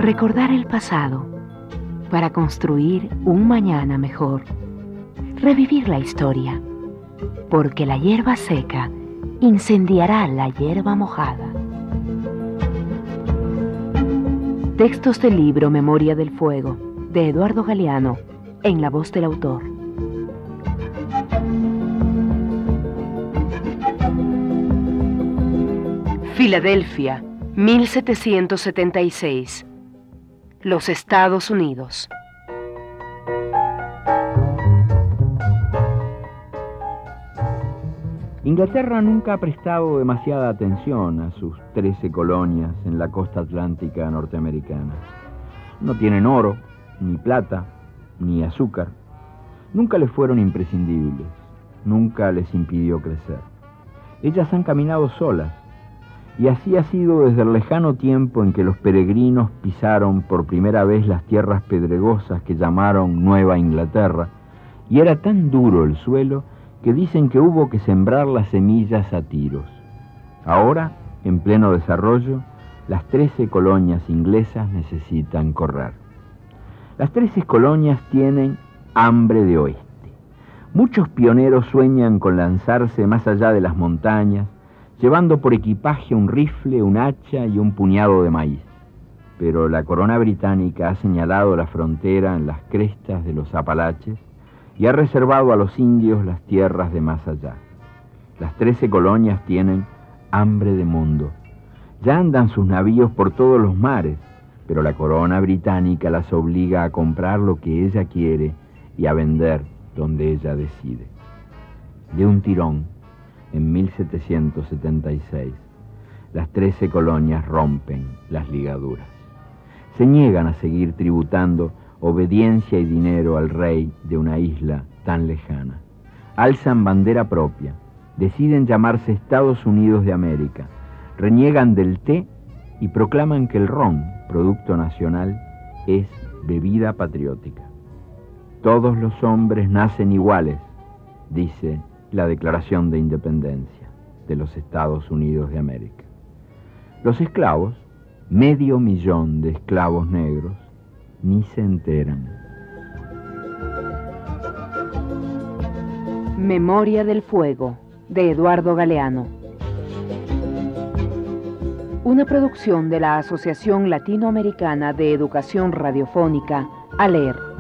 Recordar el pasado para construir un mañana mejor. Revivir la historia, porque la hierba seca incendiará la hierba mojada. Textos del libro Memoria del Fuego, de Eduardo Galeano, en la voz del autor. Filadelfia, 1776. Los Estados Unidos. Inglaterra nunca ha prestado demasiada atención a sus 13 colonias en la costa atlántica norteamericana. No tienen oro, ni plata, ni azúcar. Nunca les fueron imprescindibles, nunca les impidió crecer. Ellas han caminado solas, y así ha sido desde el lejano tiempo en que los peregrinos pisaron por primera vez las tierras pedregosas que llamaron Nueva Inglaterra, y era tan duro el suelo que dicen que hubo que sembrar las semillas a tiros. Ahora, en pleno desarrollo, las 13 colonias inglesas necesitan correr. Las 13 colonias tienen hambre de oeste. Muchos pioneros sueñan con lanzarse más allá de las montañas, llevando por equipaje un rifle, un hacha y un puñado de maíz. Pero la corona británica ha señalado la frontera en las crestas de los Apalaches y ha reservado a los indios las tierras de más allá. Las 13 colonias tienen hambre de mundo. Ya andan sus navíos por todos los mares, pero la corona británica las obliga a comprar lo que ella quiere y a vender donde ella decide. De un tirón, en 1776, las 13 colonias rompen las ligaduras. Se niegan a seguir tributando obediencia y dinero al rey de una isla tan lejana. Alzan bandera propia, deciden llamarse Estados Unidos de América, reniegan del té y proclaman que el ron, producto nacional, es bebida patriótica. Todos los hombres nacen iguales, dice la Declaración de Independencia de los Estados Unidos de América. Los esclavos, 500,000 de esclavos negros, ni se enteran. Memoria del Fuego, de Eduardo Galeano. Una producción de la Asociación Latinoamericana de Educación Radiofónica, ALER.